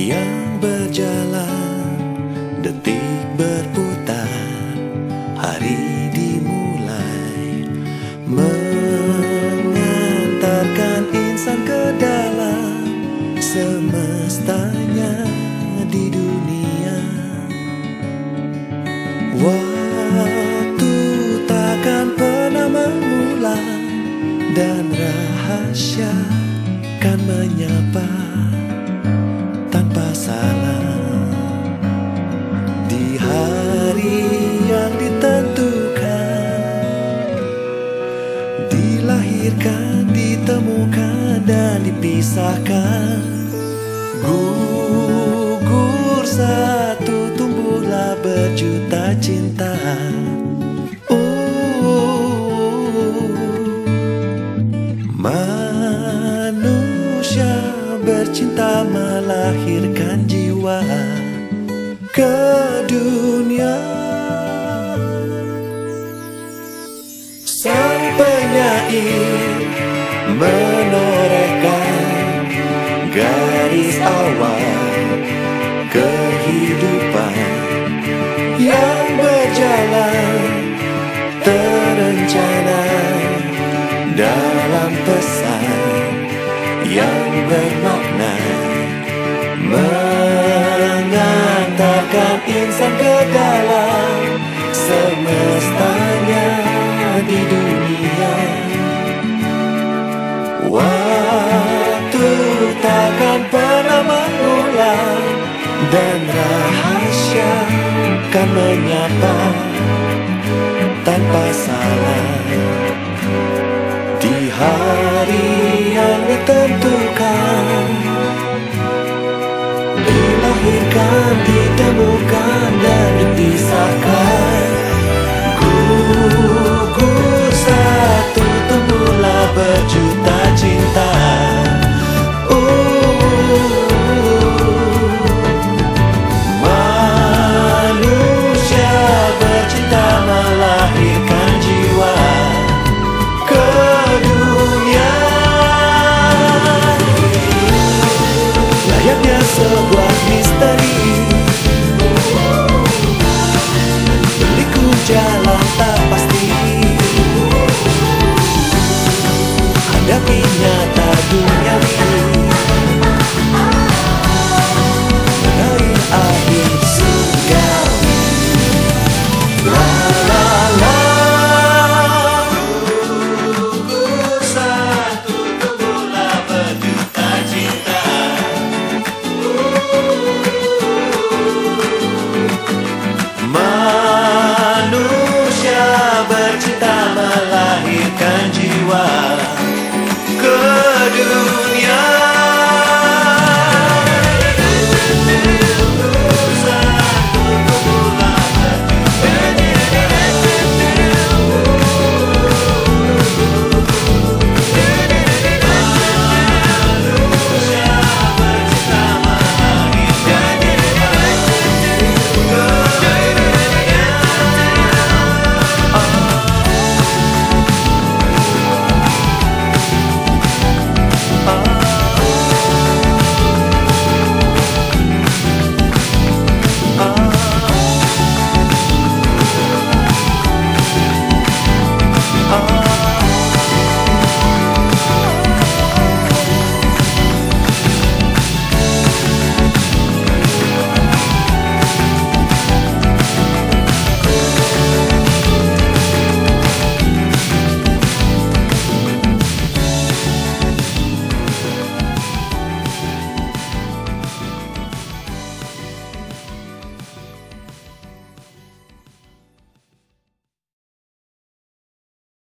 yang berjalan, detik berputar, hari dimulai, mengantarkan insan ke dalam semestanya di dunia. Waktu takkan pernah mengulang, dan rahasia kan menyapa tanpa salah. Di hari yang ditentukan, dilahirkan, ditemukan, dan dipisahkan. Gugur satu, tumbuhlah berjuta cinta. Manusia bercinta melahirkan jiwa ke dunia. Sang penyair menorehkan garis awal kehidupan yang berjalan terencana dalam pesan yang bermakna, mengantarkan insan ke dalam semestanya di dunia. Waktu takkan pernah mengulang, dan rahasia kan menyapa tanpa salah. Di hari yang ditentukan, dilahirkan, ditemukan, dan dipisahkan. Gugur satu, tumbuhlah berjuta cinta. Manusia bercinta melahirkan jiwa ke dunia. Layaknya sebuah misteri, berliku jalan tak pasti, hadapi nyata duniawi, meraih akhir surgawi. La la la. Gugur satu, tumbuhlah berjuta cinta. Manusia bercinta melahirkan jiwa ke dunia.